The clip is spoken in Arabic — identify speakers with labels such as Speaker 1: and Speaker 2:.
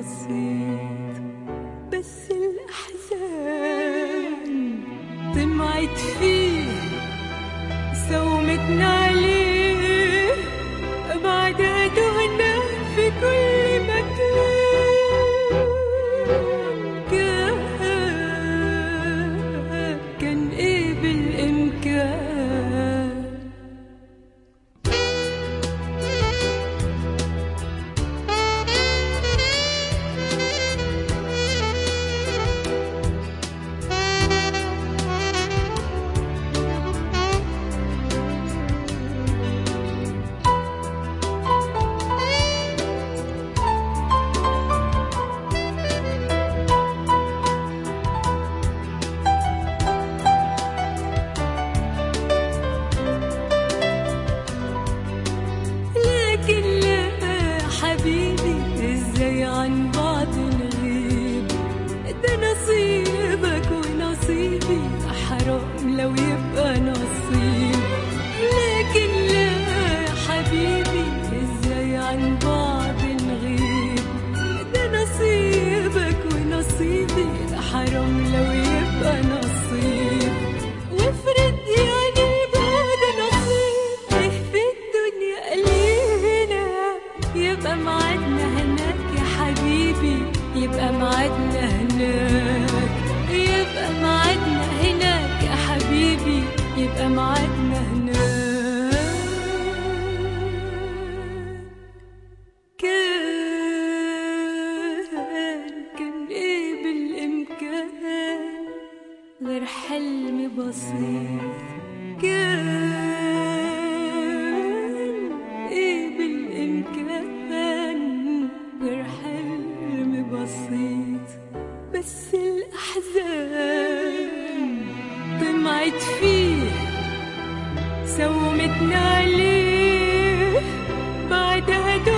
Speaker 1: بسيط، بس الأحزان طمعت فيه سومتنا عليه، بعدها تهنا في كل مكان. كان ايه بالإمكان؟ حبيبي ازاي عن بعض نغيب؟ ده نصيبك ونصيبي، حرام لو يبقى نصيب. لكن لا حبيبي ازاي عن بعض نغيب؟ ده نصيبك ونصيبي، حرام لو يبقى نصيب. وافرض يعني البعد نصيب، ايه في الدنيا قلينا؟ يبقى معادنا هناك يا حبيبي، يبقى معادنا هناك، يبقى معادنا هناك يا حبيبي، يبقى معادنا هناك. كان ايه بالإمكان غير حلم بسيط؟ كان ايه بالإمكان غير حلم بسيط، بس الأحزان طمعت فيه سومتنا عليه، بعدها